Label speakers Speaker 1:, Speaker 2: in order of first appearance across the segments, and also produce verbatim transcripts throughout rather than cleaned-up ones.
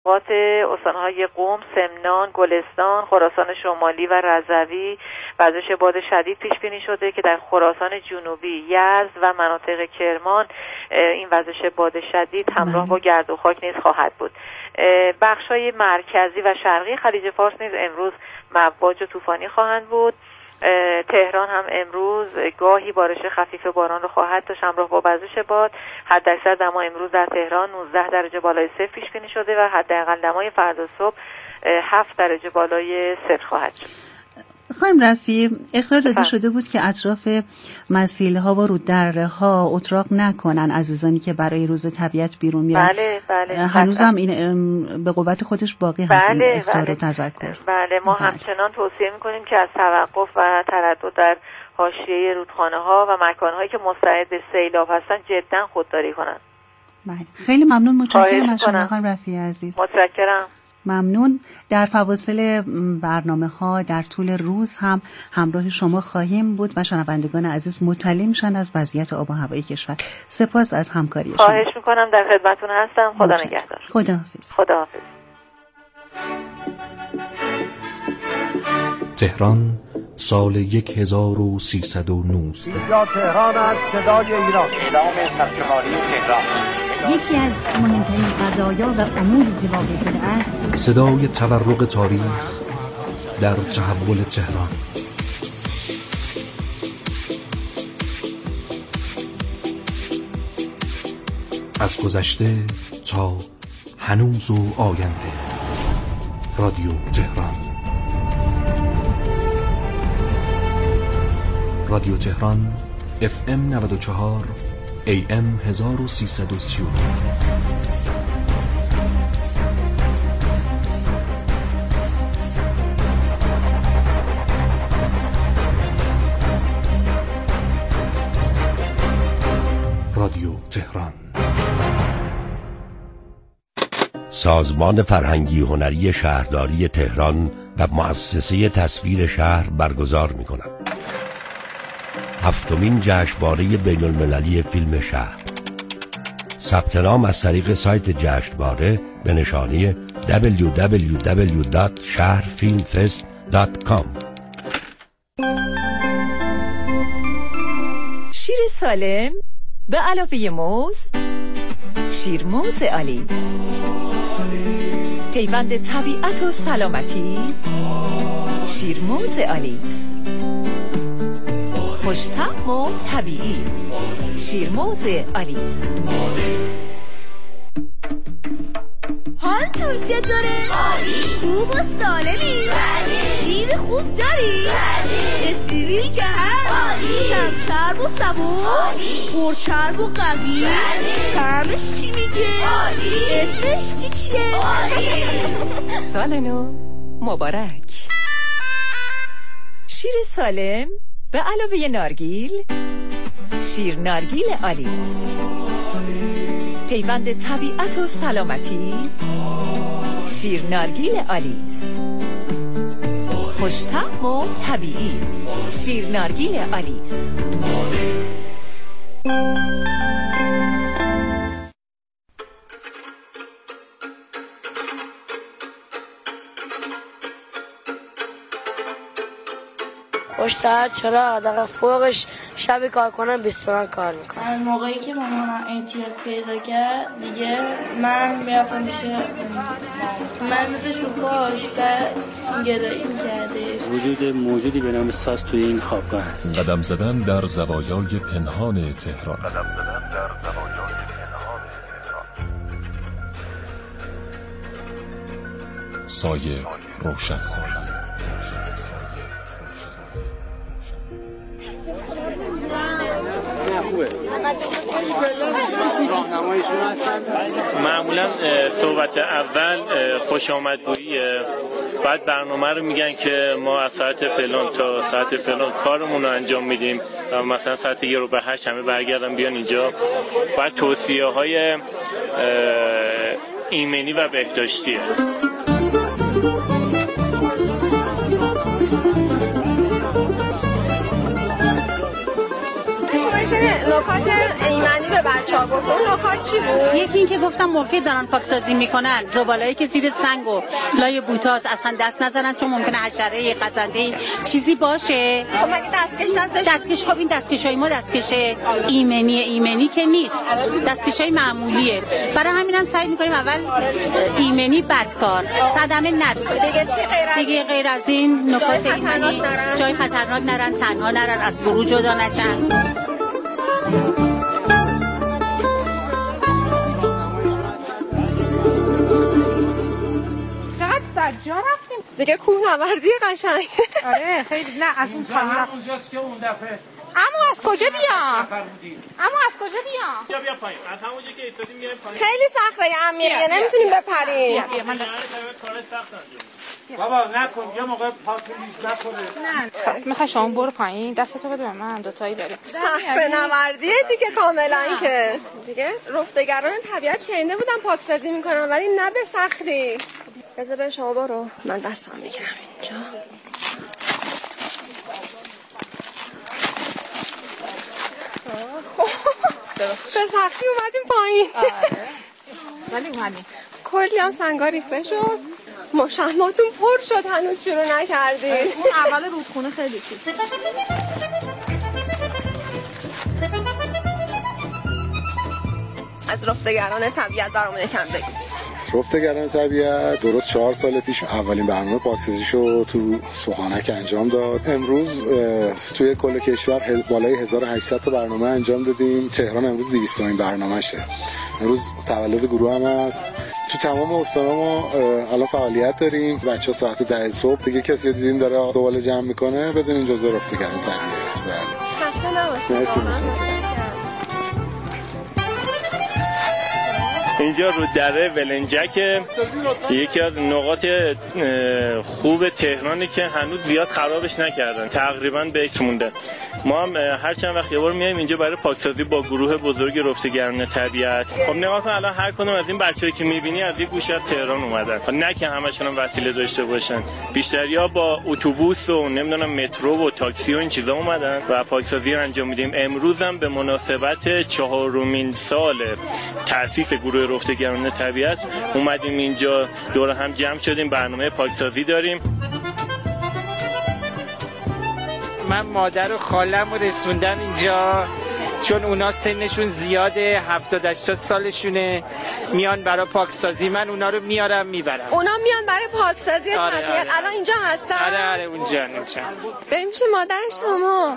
Speaker 1: نقاط استان‌های قم، سمنان، گلستان، خراسان شمالی و رضوی وزش باد شدید پیش بینی شده که در خراسان جنوبی، یزد و مناطق کرمان این وزش باد شدید همراه با گرد و خاک نیز خواهد بود. بخش‌های مرکزی و شرقی خلیج فارس نیز امروز مواج و طوفانی خواهند بود. تهران هم امروز گاهی بارش خفیف باران رو خواهد داشت همراه با وزش باد. حداکثر دما امروز در تهران نوزده درجه بالای صفر پیش بینی شده و حداقل دمای فردا صبح هفت درجه بالای صفر خواهد شد.
Speaker 2: خانم رفیع، اخطار داده شده بود که اطراف مسیل‌ها و روددره‌ها اتراق نکنن عزیزانی که برای روز طبیعت بیرون میرن.
Speaker 1: بله بله.
Speaker 2: هنوزم این به قوت خودش باقی هست
Speaker 1: بله
Speaker 2: این اخطار
Speaker 1: بله.
Speaker 2: و تذکر.
Speaker 1: بله ما بله. همچنان توصیه میکنیم که از توقف و تردد در حاشیه رودخانه‌ها و مکان‌هایی که مستعد به سیلاب هستن جدا خودداری کنن.
Speaker 2: بله. خیلی ممنون، متشکرم از شما خانم رفیع عزیز.
Speaker 1: متشکرم.
Speaker 2: ممنون. در فواصل برنامه ها در طول روز هم همراه شما خواهیم بود و شنوندگان عزیز مطلع میشن از وضعیت آب و هوای کشور. سپاس از همکاری شما.
Speaker 1: خواهش میکنم، در خدمتتون هستم. خدا نگهدار.
Speaker 2: خداحافظ.
Speaker 1: خداحافظ.
Speaker 3: تهران سال یک هزار و سیصد و نوزده.
Speaker 4: اینجا تهران است، صدای ایران.
Speaker 5: اعلام سرشماری تهران.
Speaker 6: یکی از مهمترین قضایا و اموری که واقع شده است
Speaker 3: صدای تورق تاریخ در تحول تهران. از گذشته تا هنوز و آینده. رادیو تهران. رادیو تهران اف ام نود و چهار ای ام هزار و سیصد و سی و دو. رادیو تهران.
Speaker 7: سازمان فرهنگی هنری شهرداری تهران و مؤسسه تصویر شهر برگزار می‌کند هفتمین جشنواره بین المللی فیلم شهر. ثبت نام از طریق سایت جشنواره به نشانی دبلیو دبلیو دبلیو دات شهر فیلم فست دات کام.
Speaker 8: شیر سالم به علاوه موز، شیر موز آلیس، پیوند طبیعت و سلامتی. شیر موز آلیس، خوش‌طعم و طبیعی. شیرموز آلیس.
Speaker 9: حالتون چطوره؟ عالی. خوب و سالمی؟ بله. شیر خوب داری؟ بله. استریل که هست؟ عالی. کم چرب و صبور؟ عالی. پرچرب و قوی؟ بله. طعمش چی میگه؟ عالی. اسمش چی چیه؟ عالی.
Speaker 8: سال نو مبارک. شیر سالم به علاوه نارگیل، شیر نارگیل آلیس، پیوند طبیعت و سلامتی. شیر نارگیل آلیس، خوش‌طعم و طبیعی. شیر نارگیل آلیس.
Speaker 10: پشت چرا دقیقه فوقش شب کار کنم بیست تومن کار میکنم.
Speaker 11: موقعی که مامانم اعتیاد پیدا کرد دیگه من میرفتم پیش من مثل شوکاش و گدایی میکردش.
Speaker 12: وجود موجودی به نام ساز توی این خوابگاه هست.
Speaker 3: قدم زدن در زوایای پنهان تهران. قدم زدن در زوایای پنهان تهران. سایه روشن.
Speaker 13: معمولا صحبت اول خوش آمدگوییه، بعد برنامه رو میگن که ما از ساعت فلان تا ساعت فلان کارمون رو انجام میدیم و مثلا ساعت یه رو به هشت همه برگردن بیان اینجا. بعد توصیه های ایمنی و بهداشتیه.
Speaker 14: نکات ایمنی به
Speaker 9: بچه‌ها گفت اون نکات چی بود؟
Speaker 14: یکی این که گفتم موقع دارن پاکسازی میکنن زباله‌ای که زیر سنگ و لای بوتاس اصلا دست نزنن چون ممکنه حشره خزنده چیزی باشه.
Speaker 9: خب مگه دستکش دستش
Speaker 14: دستکش خب این دستکشای ما دستکش ایمنی ایمنی که نیست، دستکشای معمولیه. برای همینم سعی میکنیم اول ایمنی بدکار صدمه نداره.
Speaker 9: دیگه چی غیر از
Speaker 14: دیگه غیر از این نکات ایمنی جای خطرناک نرن، تنها نرن، از گروه جدا نشن.
Speaker 15: چقدر بجا رفتیم
Speaker 9: دیگه کوهنوردی قشنگ.
Speaker 15: آره خیلی. نه از اون پایین رفت.
Speaker 4: اونجاست که اون دفعه
Speaker 15: اما از کجا بیام؟ اما از کجا بیام؟
Speaker 13: بیا بیا پایین. از همونجا که ایستادیم میایم پایین.
Speaker 9: خیلی صخره عمیقه نمیتونیم بپریم.
Speaker 15: بیا بیا من دست
Speaker 13: کار سخت انجام.
Speaker 4: بابا نکن یه موقع پاتون لیز نخوره.
Speaker 15: نه خب میخوای شما برو پایین دستتو بده به من دوتایی داریم.
Speaker 9: صخره نوردیه دیگه کاملا که دیگه رفتگران طبیعت شنیده بودم پاکسازی میکنم ولی نه به صخری. بذار بریم شما برو من دستم میگیرم اینجا. به سختی اومدیم پایین.
Speaker 15: آره ولی اومدیم.
Speaker 9: کلی هم سنگا ریخته شد. مشماتون پر شد هنوز شروع نکردیم.
Speaker 15: اون اول رودخونه خیلی چیز.
Speaker 9: از رفتگران طبیعت برامون یکم بگید.
Speaker 16: رفتگران طبیعت درست چهار سال پیش اولین برنامه پاکسازیشو تو سوهانک انجام داد. امروز توی کل کشور بالای هزار و هشتصد تا برنامه انجام دادیم. تهران امروز دویستمین برنامه‌شه. امروز تولد گروه هم هست. تو تمام استان‌ها ما الان فعالیت داریم. بچه‌ها ساعت ده صبح دیگه کسی رو دیدین داره دوباره جمع میکنه بدونین جزء رفتگران طبیعت. بله.
Speaker 9: خسته نباشید.
Speaker 16: مرسی متشکرم.
Speaker 13: اینجا رو دره ولنجک یکی از نقاط خوب تهرانی که هنوز زیاد خرابش نکردن، تقریبا بکر مونده. ما هم هر چند وقت یه بار میایم اینجا برای پاکسازی با گروه بزرگ رفتگران طبیعت. خب نگاه کن الان هر کدوم از این بچه‌ای که می‌بینی از یه گوشه از تهران اومدن. نه که همشون هم وسیله داشته باشن، بیشتریا با اتوبوس و نمیدونم مترو و تاکسی و این چیزا اومدن و پاکسازی انجام میدیم. امروز هم به مناسبت چهارمین سال تأسیس گروه رفتگران طبیعت اومدیم اینجا دور هم جمع شدیم، برنامه پاکسازی داریم.
Speaker 17: من مادر و خالم رو رسوندم اینجا چون اونا سنشون زیاده، هفتاد هشتاد سالشونه، میان برای پاکسازی. من اونا رو میارم میبرم.
Speaker 9: اونا میان برای پاکسازی
Speaker 17: آره
Speaker 9: طبیعت.
Speaker 17: آره.
Speaker 9: الان اینجا هستن؟
Speaker 17: آره آره اونجا اونجا.
Speaker 9: بریم پیش مادر شما.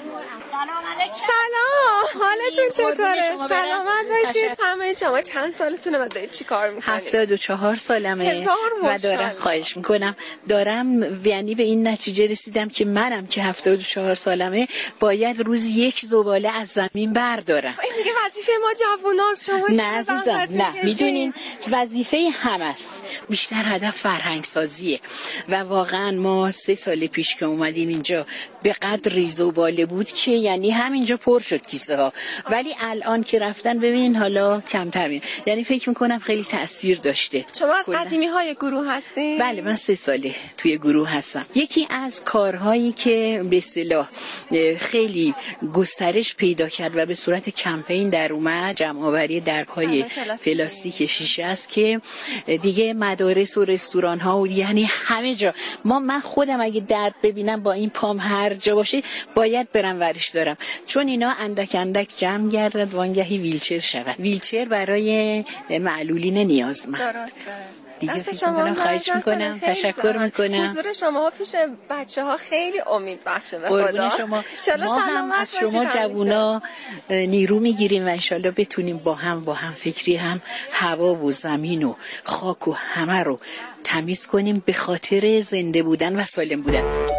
Speaker 9: سلام، حالتون چطوره؟ سلامت باشید. فرمایید شما چند سالتونه و دارید چی کار میکنید؟
Speaker 18: هفتاد و چهار سالمه و دارم خواهش میکنم دارم یعنی به این نتیجه رسیدم که منم که هفتاد و چهار سالمه باید روز یک زباله از زمین بردارم.
Speaker 9: این دیگه وظیفه ما جووناست. شما
Speaker 18: نه عزیزم نه، میدونین وظیفه همست، بیشتر هدف فرهنگ سازیه و واقعا ما سه سال پیش که اومدیم اینجا به قدری زباله بود که یعنی همینجا پر شد کیسه ها، ولی الان که رفتن ببین حالا کمتر میاد. یعنی فکر میکنم خیلی تأثیر داشته.
Speaker 9: شما از قدیمی های گروه هستین؟
Speaker 18: بله من سه ساله توی گروه هستم. یکی از کارهایی که به اصطلاح خیلی گسترش پیدا کرد و به صورت کمپین در اومد جمع آوری درب‌های پلاستیک شیشه است که دیگه مدارس و رستوران ها و یعنی همه جا ما من خودم اگه درد ببینم با این پام هر جا باشه باید برم ورش دارم، چون اینا اندک اندک جمع گردد وانگهی ویلچر شود. ویلچر برای معلولین نیازمند.
Speaker 9: درسته.
Speaker 18: دیگه فکر میکنم خواهش میکنم، تشکر میکنم.
Speaker 9: حضور شما پیش بچه ها خیلی امید بخشه به خدا.
Speaker 18: شما. ما هم از شما جوونا نیرو میگیریم و انشالله بتونیم با هم با هم فکری هم هوا و زمین و خاک و همه رو تمیز کنیم به خاطر زنده بودن و سالم بودن.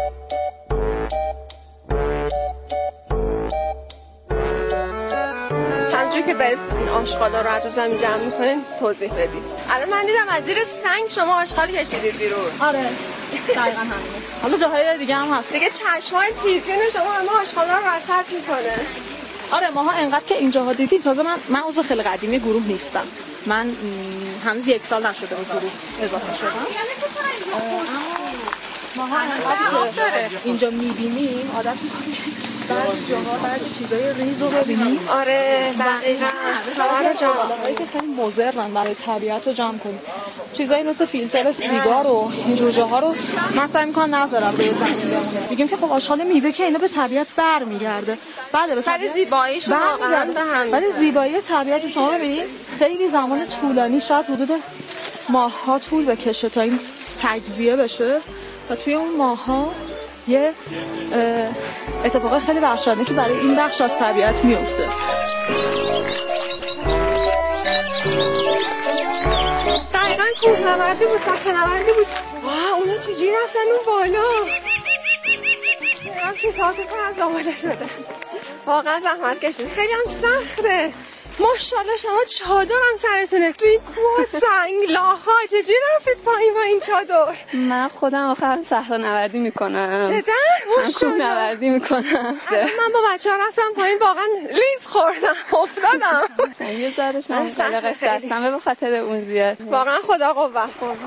Speaker 9: که دارید این آشغالا رو از زمین جمع میکنین توضیح بدید. الان من دیدم از زیر سنگ شما آشغال کشیدید بیرون.
Speaker 19: آره دقیقاً همینه. حالا جاهای دیگه هم هست.
Speaker 9: دیگه چشمای تیزبین شما همه آشغالا رو رصد میکنه.
Speaker 19: آره ماها انقدر که اینجاها دیدیم. تازه من من عضو خیلی قدیمی گروه نیستم. من هنوز یک سال نشده به گروه اضافه شدم. ماها انقدر که اینجا میبینیم عادت میکنیم بعضی جاها بعضی چیزای ریز رو ببینیم.
Speaker 9: آره دقیقاً.
Speaker 19: همه جاهایی که خیلی مضرن برای طبیعت رو جمع کنیم. چیزایی مثل فیلتر سیگار و اینجور جاها رو من سعی می‌کنم نذارم روی زمین بمونه. میگیم که خب آشغال میوه که اینا به طبیعت برمیگرده. بله به
Speaker 9: طبیعت زیباییش واقعاً به هم.
Speaker 19: ولی زیبایی طبیعت شما ببینید خیلی زمان طولانی شاید حدود ماه‌ها طول بکشه تا این تجزیه بشه و توی اون ماه‌ها یه اتفاق خیلی وحشتناکی برای این بخش از طبیعت میفته.
Speaker 9: دقیقاً کوهنوردی بود، صخره‌نوردی بود. واه اونا چجوری رفتن اون بالا؟ هم که ساعتتون از آماده شده. واقعا زحمت کشید. خیلی هم سخته. ماشاءالله شما چادر هم سرتونه توی این کوه سنگ لاها چجوری رفتید پایین با این چادر؟
Speaker 20: من خودم آخر صحرا نوردی میکنم.
Speaker 9: جدا؟
Speaker 20: من کوه نوردی میکنم.
Speaker 9: من با بچه ها رفتم پایین واقعا لیز خوردم افتادم.
Speaker 20: یه ذرهش من بلغش دستم به خاطر اون زیاد.
Speaker 9: واقعا خدا قوت.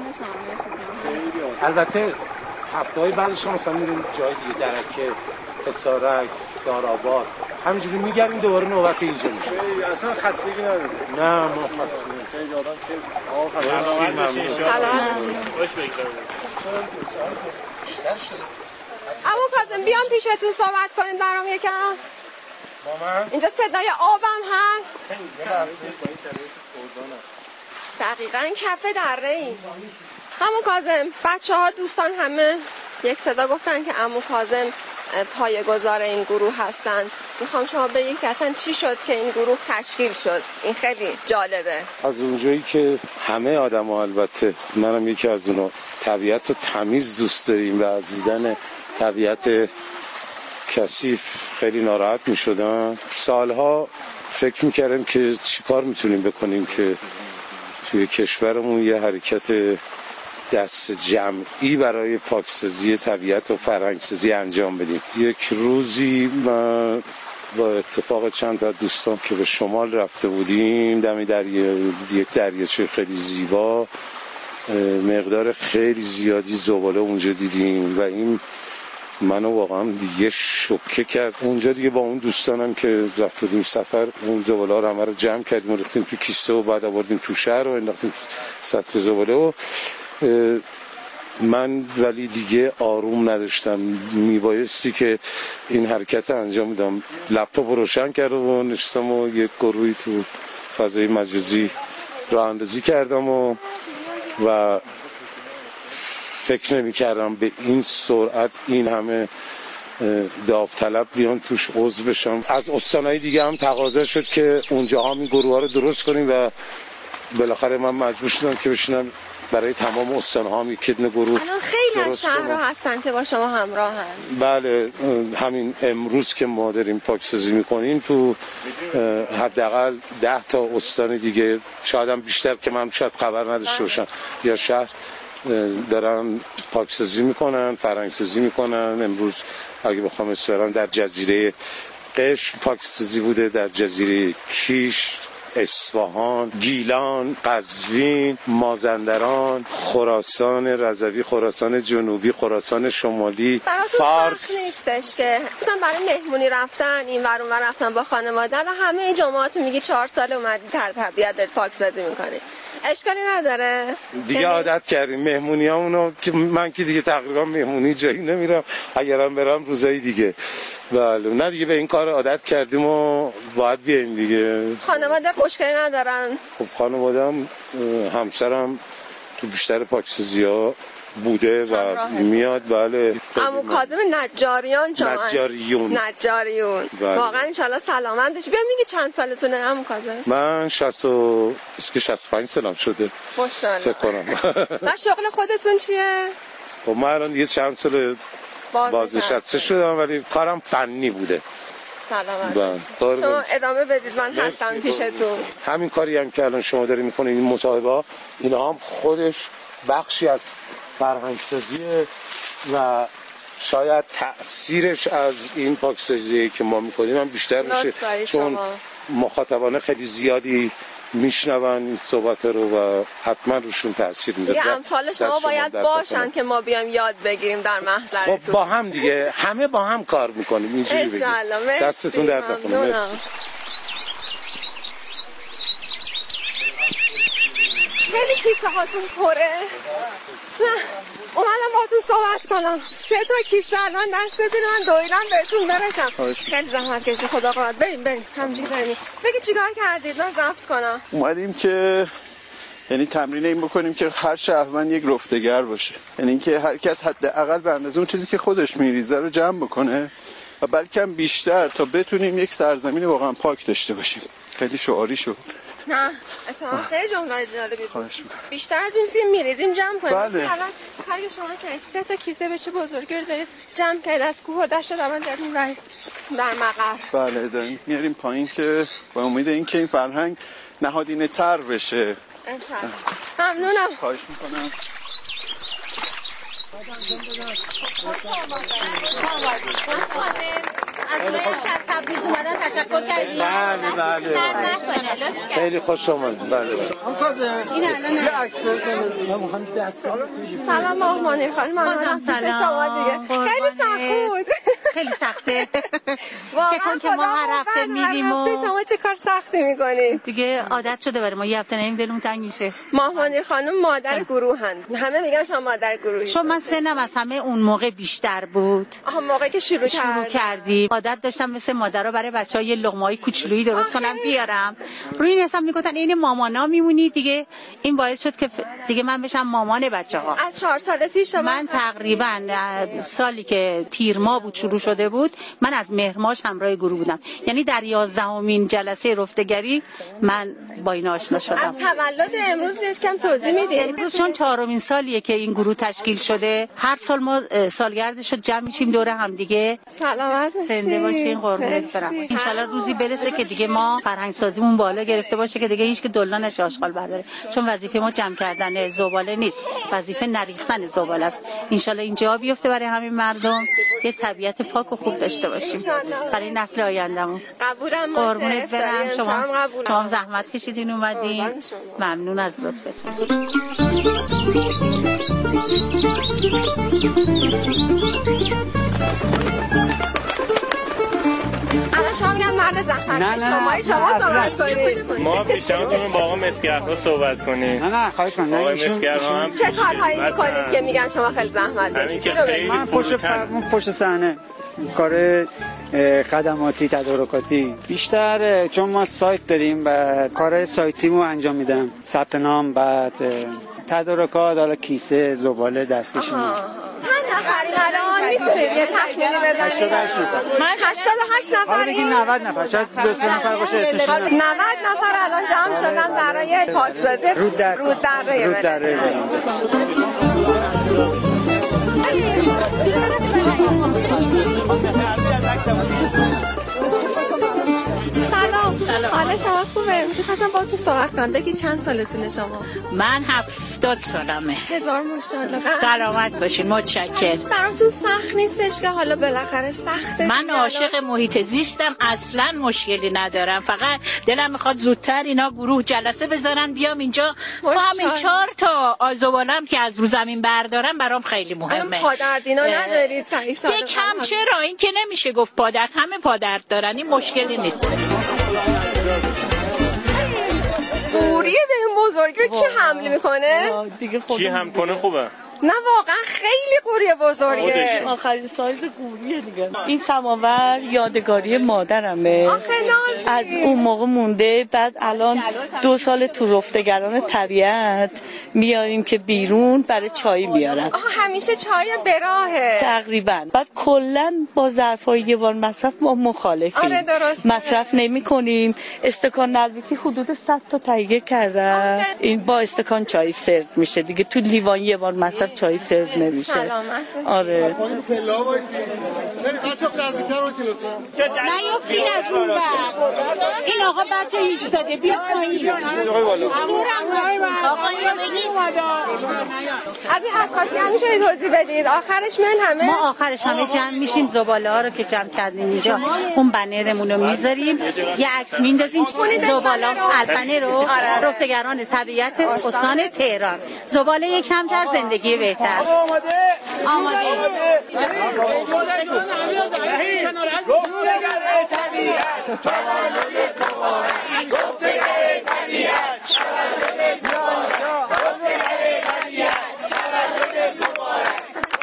Speaker 4: البته هفته‌های بعدش هم مثلا میریم جای دیگه درکه اسارک دارآباد همینجوری میگردیم دوباره نوبت اینجا میشه. اصلا خستگی نداره. نه ما خستگی خیلی آدم که آقا خستگی ممنون.
Speaker 9: سلام
Speaker 13: خوش بگذارید.
Speaker 9: عمو کاظم بیام پیشتون صحبت کنید برام یکم.
Speaker 4: با من
Speaker 9: اینجا صدای آبم هست. دقیقاً کف دره این. عمو کاظم بچه‌ها دوستان همه یک صدا گفتن که عمو کاظم پایه‌گذار این گروه هستن. میخوام شما بگید که اصلا چی شد که این گروه تشکیل شد؟ این خیلی جالبه.
Speaker 4: از اونجایی که همه آدم‌ها البته منم یکی از اونا طبیعت رو تمیز دوست داریم و از دیدن طبیعت کثیف خیلی ناراحت می‌شدم. سالها فکر می‌کردم که چیکار میتونیم بکنیم که توی کشورمون یه حرکت دست جمعی برای پاکسازی طبیعت و فرهنگسازی انجام بدیم. یک روزی من با اتفاق چند تا دوستان که به شمال رفته بودیم دم دریا یک دریاچه خیلی زیبا مقدار خیلی زیادی زباله اونجا دیدیم و این منو واقعا دیگه شوکه کرد. اونجا دیگه با اون دوستانم که رفته بودیم سفر اون زباله ها رو همه رو جمع کردیم و ریختیم تو کیسه و بعد آوردیم تو شهر و انداختیم سطح زباله و من ولی دیگه آروم نداشتم. میبایستی که این حرکت انجام میدم. لپتاپ رو روشن کردم و نشستم و یک گروهی تو فضای مجازی راه اندازی کردم و و فکر نمی کردم به این سرعت این همه داوطلب بیان توش عضو بشم. از استانهای دیگه هم تقاضا شد که اونجا هم این گروه ها رو درست کنیم و بالاخره من مجبور شدم که بشینم برای تمام استان‌ها هم یک گروه
Speaker 9: الان خیلی از شهرها هستن که با شما همراهن.
Speaker 4: بله همین امروز که ما داریم پاکسازی میکنیم تو حداقل ده تا استان دیگه شاید هم بیشتر که من شاید خبر نداشته باشم یا شهر دارن پاکسازی میکنن فرهنگسازی میکنن. امروز اگه بخوام اسم در جزیره قشم پاکسازی بوده، در جزیره کیش، اصفهان، گیلان، قزوین، مازندران، خراسان رضوی، خراسان جنوبی، خراسان شمالی، فارس.
Speaker 9: نیستش که مثلا برای مهمونی رفتن این ور اون ور رفتن با خانواده و همه این جمعات میگی چهار سال اومدی در طبیعت دارید پاکسازی میکنی. اشکالی نداره
Speaker 4: دیگه عادت کردیم مهمونی همونو که من که دیگه تقریبا مهمونی جایی نمیرم، اگرم برم روزای دیگه. بله نه دیگه به این کار عادت کردیم و باید بیایم دیگه.
Speaker 9: خانواده مشکلی ندارن؟
Speaker 4: خب خانواده‌ام همسرم تو بیشتر پاکسازی‌ها بوده و میاد. بله
Speaker 9: عمو کاظم نجاریان شما
Speaker 4: نجاریون
Speaker 9: نجاریون
Speaker 4: بله.
Speaker 9: واقعا ان شاءالله سلامتش. بیا میگی چند سالتونه عمو کاظم؟
Speaker 4: من شصت و شصت و پنج سالم شده
Speaker 9: ماشاءالله
Speaker 4: فکر کنم.
Speaker 9: و شغل خودتون چیه؟
Speaker 4: خب من الان دیگه چند سال بازنشسته شدم ولی کارم فنی بوده.
Speaker 9: سلامت شما ادامه بدید من هستم پیشتون.
Speaker 4: همین کاری هم که الان شما داری میکنید این مصاحبه اینا هم خودش بخشی از فرهنگسازیه و شاید تأثیرش از این پاکسازی که ما میکنیم هم بیشتر میشه چون مخاطبان خیلی زیادی میشنون این صحبت رو و حتما روشون تاثیر میذاره.
Speaker 21: دیگه امثال شما باید باشن که ما بیام یاد بگیریم در محضرتون.
Speaker 4: خب با هم دیگه همه با هم کار میکنیم اینجوری بگیم.
Speaker 21: ان شاء الله.
Speaker 4: دستتون درد نکنه. مرسی.
Speaker 21: خیلی کیسه هاتون پره. اومدم باهاتون صحبت کنم. سه تا کیسه الان دستتون من دویدم بهتون برسم. خیلی زحمت کشید خدا قوت. بریم بریم همینجوری بریم. بگید چیکار کردید من ضبط کنم.
Speaker 22: اومدیم که یعنی تمرین این بکنیم که هر شهروند یک رفتگر باشه، یعنی اینکه هر کس حداقل به اندازه اون چیزی که خودش میریزه رو جمع بکنه و بلکه بیشتر تا بتونیم یک سرزمین واقعا پاک داشته باشیم. خیلی شعاری شد.
Speaker 21: نه اتفاقا خیلی جمله جالبی بود. بیشتر از اون چیزی میریزیم جمع کنیم.
Speaker 22: بله.
Speaker 21: مثلا الان کاری شما که سه تا کیسه بشه بزرگی رو دارید جمع کردید از کوه و دشت دارن در میبرید در مقر.
Speaker 22: بله داریم میاریم پایین که با امید اینکه این فرهنگ نهادینه تر بشه.
Speaker 21: انشالله. ممنونم.
Speaker 22: خواهش میکنم.
Speaker 14: از روی تبریز اومدن تشکر کردیم.
Speaker 4: بله بله. خیلی خوش اومدید. بله بله.
Speaker 14: این الان یه عکس
Speaker 21: سلام ماهمانیر خانم. ممنونم پیش شما دیگه. خیلی سخت بود.
Speaker 14: خیلی سخته.
Speaker 21: واقعا
Speaker 14: که ما هر هفته میریم و
Speaker 21: شما چه کار سختی میکنید؟
Speaker 14: دیگه عادت شده برای ما یه هفته نریم دلمون تنگ میشه.
Speaker 21: ماهمانیر خانم مادر گروهن. همه میگن شما مادر گروهی.
Speaker 14: شما من سنم از همه اون موقع بیشتر بود.
Speaker 21: آها موقعی که شروع,
Speaker 14: شروع کردیم عادت داشتم مثل مادرها برای بچه‌ها یه لقمه‌ای کوچولویی درست کنم بیارم. روی این حساب میگفتن این مامانا میمونی دیگه. این باعث شد که دیگه من بشم مامان بچه‌ها.
Speaker 21: از چهار سال پیش
Speaker 14: من تقریبا سالی که تیر ماه بود شروع شده بود من از مهر ماه همراه گروه بودم. یعنی در یازدهمین جلسه رفتگری من با این آشنا شدم.
Speaker 21: از تولد امروز یکم توضیح میدید؟
Speaker 14: امروز چون چهارمین سالیه که این گروه تشکیل شده هر سال ما سالگردش رو جمع میشیم دور هم دیگه.
Speaker 21: سلامت باشین.
Speaker 14: زنده باشین قربونت برم. ان شاءالله روزی برسه که دیگه ما فرهنگ سازیمون بالا گرفته باشه که دیگه هیچ که دلا نشه آشغال برداره. چون وظیفه ما جمع کردن زباله نیست. وظیفه نریختن زباله است. ان شاءالله این جا بیفته برای همین مردم یه طبیعت پاک و خوب داشته باشیم برای نسل آیندهمون.
Speaker 21: قبولم باشه.
Speaker 14: قربونت برم. شما شما زحمت کشیدین اومدین. ممنون از لطفتون.
Speaker 21: الان شما میگن مرد زحمت شما شما صحبت کنید.
Speaker 13: ما پیشنهادمون با آقا مسگرها صحبت کنیم.
Speaker 23: نه نه خواهش کنم.
Speaker 13: آقا مسگرها هم
Speaker 21: چه کارهایی میکنید که میگن شما خیلی زحمت کشیدید؟
Speaker 23: من پشت پشت صحنه کار خدماتی تدارکاتی بیشتر چون ما سایت داریم و کار سایتیمو انجام میدم. ثبت نام بعد تدارکات حالا کیسه زباله دستکشی.
Speaker 21: هر نفری الان میتونید یه تخمینی بزنید؟ من هشتاد و هشت نفری.
Speaker 23: حالا بگید نود نفر شاید دو سه نفر باشه اسمشون.
Speaker 21: نود نفر الان جمع شدن برای پاکسازی رود دره. رود دره. سلام. حالا شما خوبه؟ می‌خواستم با تو صحبت کنم. بگید چند سالتونه شما؟
Speaker 14: من هفتاد سالمه.
Speaker 21: هزار ماشاءالله.
Speaker 14: سلامت باشین. متشکرم.
Speaker 21: براتون سخت نیستش که حالا بالاخره سخته؟
Speaker 14: من عاشق محیط زیستم اصلا مشکلی ندارم. فقط دلم میخواد زودتر اینا گروه جلسه بذارن بیام اینجا با همین چهار تا آزوالم که از رو زمین بردارم برام خیلی مهمه.
Speaker 21: الان پادردینا ندارید صحیح سال؟
Speaker 14: یکم چرا این که نمیشه گفت پادرد همه پادرد دارن این مشکلی نیست.
Speaker 21: قوریه به این بزرگی رو کی حمل میکنه؟
Speaker 13: کی هم کنه خوبه؟
Speaker 21: نه واقعا خیلی قوریه بزرگه.
Speaker 24: آخرین سایز قوریه دیگه. این سماور یادگاری مادرمه. از اون موقع مونده. بعد الان دو سال تو رفتگران طبیعت میاریم که بیرون برای چای میارن.
Speaker 21: آها همیشه چای براهه.
Speaker 24: تقریبا. بعد کلا با ظرفای یه بار مصرف ما مخالفیم.
Speaker 21: آره درسته.
Speaker 24: مصرف نمی کنیم. استکان نلبکی حدود صد تا تهیه کردن. این با استکان چای سرو میشه دیگه. تو لیوان یه بار مصرف چای سرو نمیشه.
Speaker 21: سلامت.
Speaker 24: آره.
Speaker 14: نیافتین از اون بر. این آقا بچه ایستاده بیا پایین.
Speaker 21: از این عکاسی هم میشه توضیح بدید آخرش من همه
Speaker 14: ما آخرش همه جمع میشیم زباله ها رو که جمع کردیم اینجا اون بنرمون رو میذاریم یه عکس میندازیم زباله البنه رو رفتگران طبیعت استان تهران زباله کمتر زندگی بهتر.
Speaker 1: آماده
Speaker 14: آماده
Speaker 1: رفتگر طبیعت تولد مبارک رفتگر طبیعت تولد مبارک رفتگر طبیعت تولد مبارک.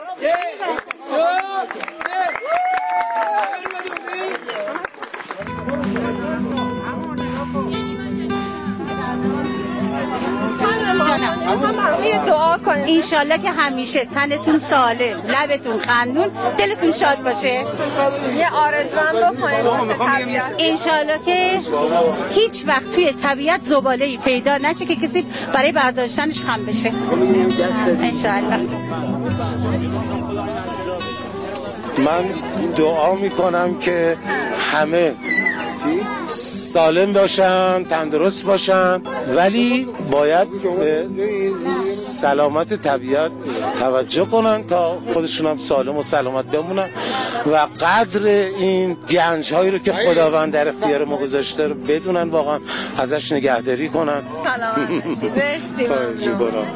Speaker 21: دعا کنید
Speaker 14: انشالله که همیشه تنتون سالم لبتون خندون دلتون شاد باشه.
Speaker 21: یه آرزو هم بکنید واسه طبیعت
Speaker 14: انشالله که هیچ وقت توی طبیعت زباله‌ای پیدا نشه که کسی برای برداشتنش خم بشه انشالله.
Speaker 4: من دعا میکنم که همه سالم باشن تندرست باشن ولی باید به سلامت طبیعت توجه کنن تا خودشون هم سالم و سلامت بمونن و قدر این گنج هایی رو که خداوند در اختیار ما گذاشته رو بدونن واقعا ازش نگهداری کنن.
Speaker 21: سلامت باشید. مرسی ممنون.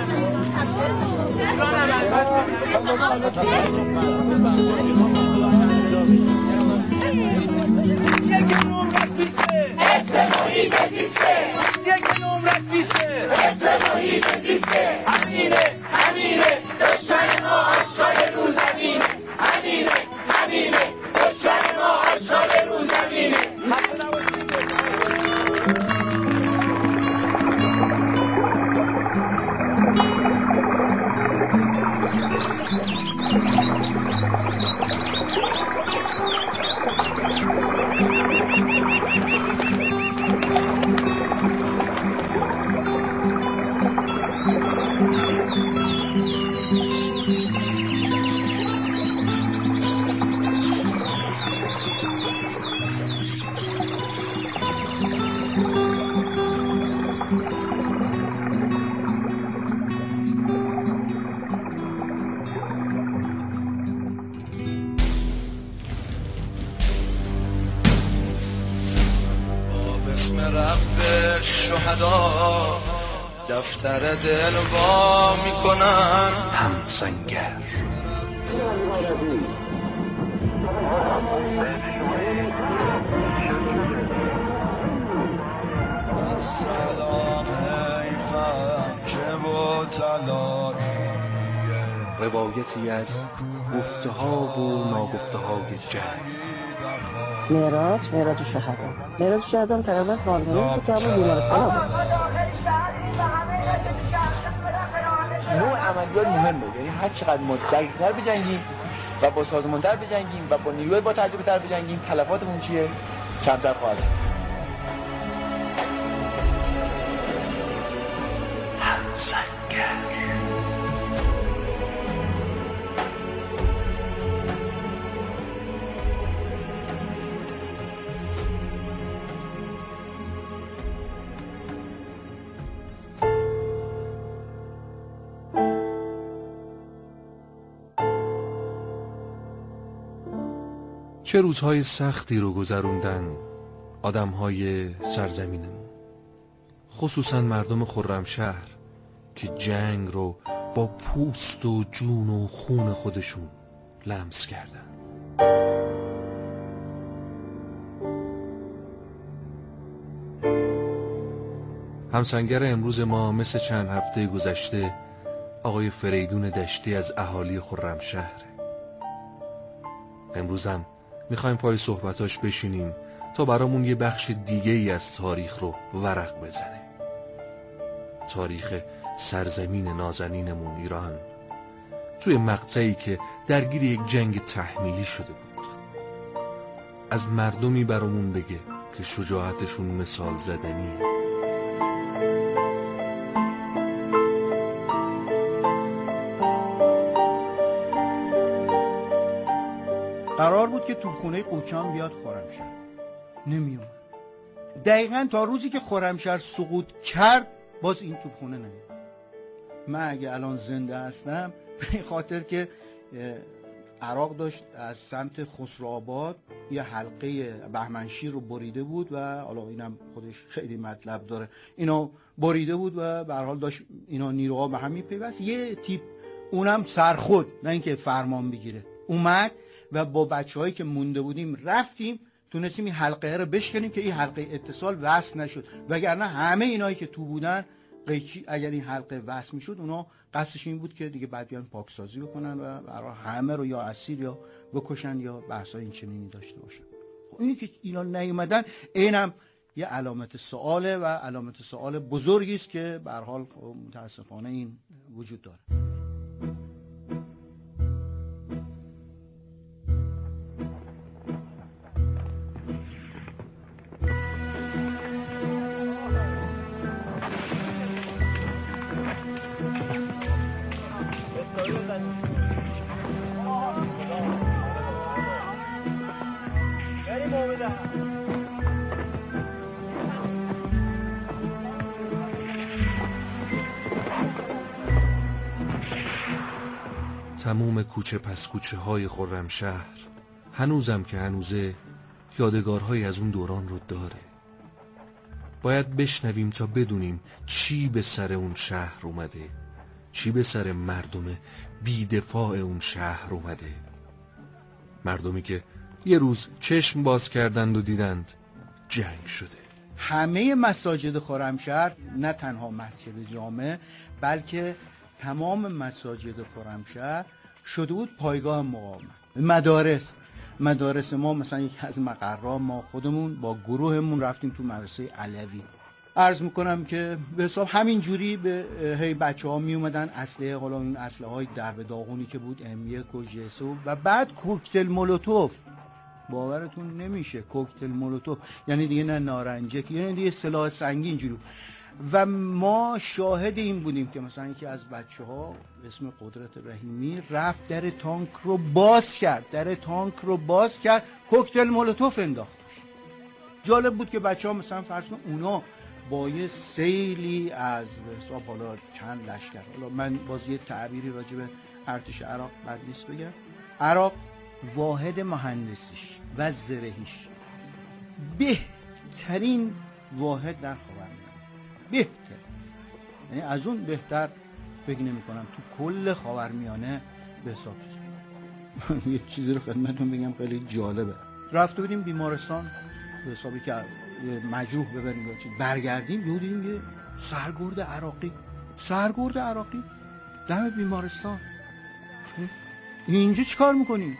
Speaker 1: حفظ محیط زیسته یک نمرش بیسته حفظ محیط زیسته همینه همینه دشمن ما آشغال رو زمینه همینه همینه دشمن ما آشغال رو زمینه. دفتر دل با میکنن
Speaker 7: همسنگر.
Speaker 3: روایتی از گفته ها و ناگفته های جنگ.
Speaker 2: معراج معراج شهدا معراج شهدا تقریبا کارگاه بود که همون بیمارستان بود.
Speaker 5: نوع عملیات مهمه، یعنی هر چقدر ما دقیق‌تر بجنگیم و با سازمان‌تر بجنگیم و با نیروی با تجربه‌تر بجنگیم تلفاتمون چیه؟ کمتر خواهد شد.
Speaker 7: همسنگر.
Speaker 3: چه روزهای سختی رو گذروندن آدمهای سرزمینمون، خصوصا مردم خرمشهر که جنگ رو با پوست و جون و خون خودشون لمس کردن. همسنگر امروز ما مثل چند هفته گذشته آقای فریدون دشتی از اهالی خرمشهر. امروز هم میخوایم پای صحبتاش بشینیم تا برامون یه بخش دیگه ای از تاریخ رو ورق بزنه. تاریخ سرزمین نازنینمون ایران توی مقطعی که درگیر یک جنگ تحمیلی شده بود. از مردمی برامون بگه که شجاعتشون مثال زدنیه.
Speaker 6: قرار بود که توپخونه قوچان بیاد خرمشهر، نمیومد. دقیقاً تا روزی که خرمشهر سقوط کرد باز این توپخونه نمیاد. من اگه الان زنده هستم به خاطر که عراق داشت از سمت خسروآباد یه حلقه بهمنشیر رو بریده بود و حالا اینم خودش خیلی مطلب داره، اینا بریده بود و به هر حال داشت اینا نیروها به هم میپیوست. یه تیپ اونم سرخود، نه اینکه فرمان بگیره، اومد و با بچه‌هایی که مونده بودیم رفتیم تونستیم این حلقه رو بشکنیم که این حلقه اتصال وصل نشد، وگرنه همه اینایی که تو بودن قیچی اگر این حلقه وصل میشد اونا قصدش این بود که دیگه بعد بیان پاکسازی بکنن و برای همه رو یا اسیر یا بکشن یا بحثای این چنینی داشته باشن. اینی که اینا نیومدن اینم یه علامت سواله و علامت سوال بزرگی است که به هر حال متاسفانه این وجود داره.
Speaker 3: تموم کوچه پس کوچه های خرمشهر هنوزم که هنوزه یادگارهایی از اون دوران رو داره. باید بشنویم تا بدونیم چی به سر اون شهر اومده، چی به سر مردم بی‌دفاع اون شهر اومده. مردمی که یه روز چشم باز کردند و دیدند جنگ شده.
Speaker 6: همه مساجد خرمشهر، نه تنها مسجد جامع بلکه تمام مساجد خرمشهر شده بود پایگاه مقاومت. مدارس مدارس ما مثلا یک از مقرها ما خودمون با گروهمون رفتیم تو مدرسه علوی. عرض میکنم که به حساب همین جوری به هی بچه‌ها می اومدن اسلحه، حالا این اسلحه های درب داغونی که بود ام یک و جسو و بعد کوکتل مولوتوف. باورتون نمیشه کوکتل مولوتوف یعنی دیگه نه نارنجک، یعنی دیگه سلاح سنگین جوری. و ما شاهد این بودیم که مثلا یکی از بچه‌ها اسم قدرت رحیمی رفت در تانک رو باز کرد، در تانک رو باز کرد، کوکتل مولوتوف انداختش. جالب بود که بچه‌ها مثلا فرض کن اونا با یه سیلی از حساب حالا چند لشکر، حالا من باز یه تعبیری راجع به ارتش عراق بد نیست بگم، عراق واحد مهندسیش و زرهیش بهترین واحد در خاورمیانه، بهتر، یعنی از اون بهتر فکر نمی کنم تو کل خاورمیانه به حساب چیز. یه چیزی رو خدمتتون بگم خیلی جالبه. رفته بودیم بیمارستان به حسابی که مجروح ببریم یا چیز، برگردیم یهو دیدیم یه سرگرد عراقی سرگرد عراقی دم بیمارستان. اینجا چیکار میکنی؟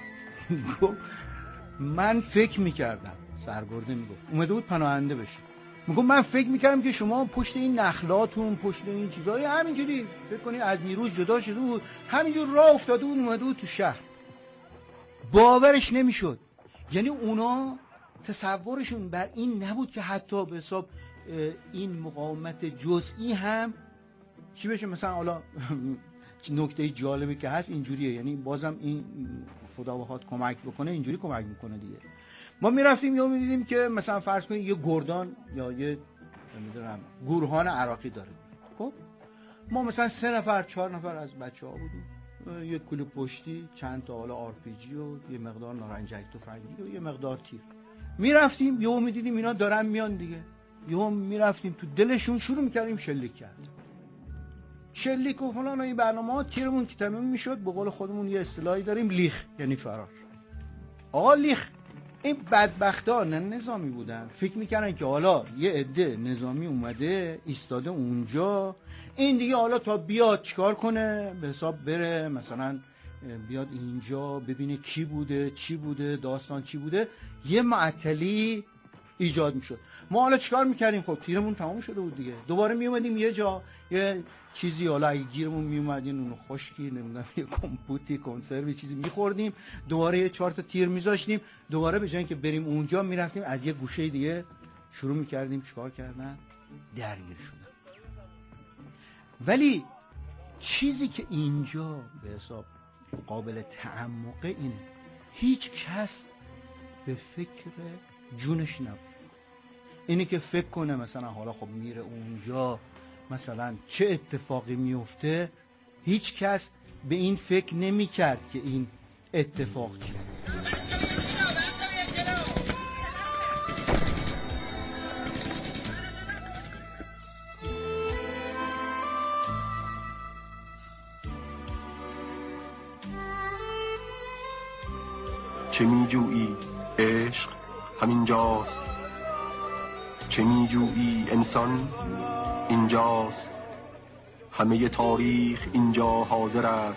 Speaker 6: من فکر میکردم سرگرده میگفت اومده بود پناهنده بشه، میگم من فکر میکردم که شما پشت این نخلاتون پشت این چیزایی همینجوری فکر کنید از نیروش جدا شده بود، همینجور راه افتاده بود اومده بود تو شهر. باورش نمیشد. یعنی اونا تصورشون بر این نبود که حتی به حساب این مقاومت جزئی هم چی بشه. مثلا حالا نکته جالبی که هست اینجوریه، یعنی بازم این خدا بخواد کمک بکنه اینجوری کمک میکنه دیگه. ما میرفتیم یا میدیدیم که مثلا فرض کنید یه گردان یا یه نمیدونم گورهان عراقی داره، خب ما مثلا سه نفر چهار نفر از بچه‌ها بودیم، یه کلوب پشتی، چند تا حالا آر پی جی و یه مقدار نارنجک تفنگی و یه مقدار تیر. میرفتیم یهو میدیدیم اینا دارن میان دیگه، یهو میرفتیم تو دلشون شروع میکردیم شلیک کرد، شلیک و فلان و این برنامه‌ها. تیرمون که تموم میشد به قول خودمون یه اصطلاحی داریم لیخ، یعنی فرار. آقا لیخ. این بدبختا نه نظامی بودن، فکر میکردن که حالا یه عده نظامی اومده ایستاده اونجا، این دیگه حالا تا بیاد چیکار کنه به حساب بره مثلا بیاد اینجا ببینه کی بوده چی بوده داستان چی بوده، یه معطلی ایجاد میشد. ما حالا چیکار میکردیم؟ خب تیرمون تمام شده بود دیگه، دوباره میومدیم یه جا یه چیزی حالا اگه گیرمون میومدین اونو خشکی نمیدونم یه کمپوتی کنسروی چیزی میخوردیم، دوباره یه چهار تا تیر میذاشتیم، دوباره به جای اینکه بریم اونجا میرفتیم از یه گوشه دیگه شروع میکردیم چیکار کردن؟ درگیر شدن. ولی چیزی که اینجا به حساب قابل تعمقه اینه هیچ کس به فکر جونش نبود. اینی که فکر کنه مثلا حالا خب میره اونجا مثلا چه اتفاقی میفته، هیچ کس به این فکر نمی کرد که این اتفاق چه.
Speaker 8: چه می جویی عشق همینجاست، چه می جویی انسان اینجاست، همه تاریخ اینجا حاضر است،